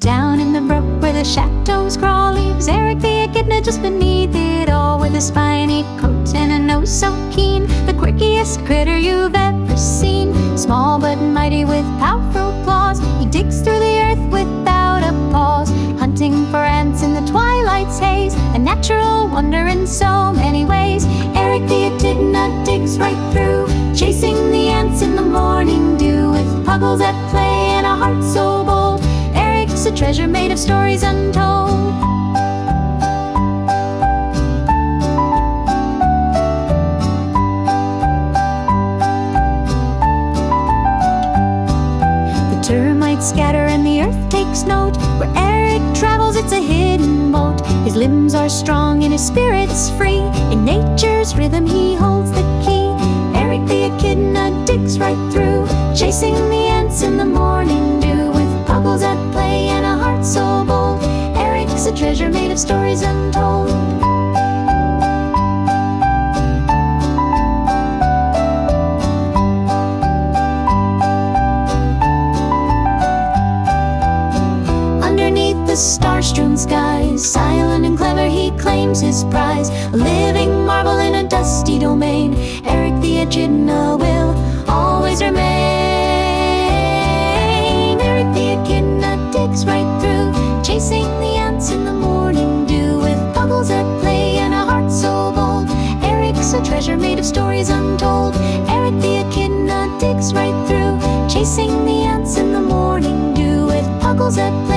Down in the brook where the shadows crawl leaves Eric the echidna just beneath it all, with a spiny coat and a nose so keen, the quirkiest critter you've ever seen. Small but mighty with powerful claws, he digs through the earth without a pause, hunting for ants in the twilight's haze, a natural wonder in so many ways. Eric the echidna digs right through, chasing the ants in the morning dew, with puggles at play and a heart so bold. Eric's a treasure made of stories untold. The termites scatter and the earth takes note, where Eric travels it's a hidden moat. His limbs are strong and his spirit's free, in nature's rhythm he holds the key. Eric the echidna digs right through, chasing the ants in the morning dew, with puggles at play and a heart so bold. Eric's a treasure made of stories untold. Underneath the star-strewn skies, silent and clever he claims his prize, a living marvel in a dusty domain. Eric the echidna will always remain. Eric the echidna digs right through, chasing the ants in the morning dew, with puggles at play and a heart so bold. Eric's a treasure made of stories untold. Eric the echidna digs right through, chasing the ants in the morning dew, with puggles at play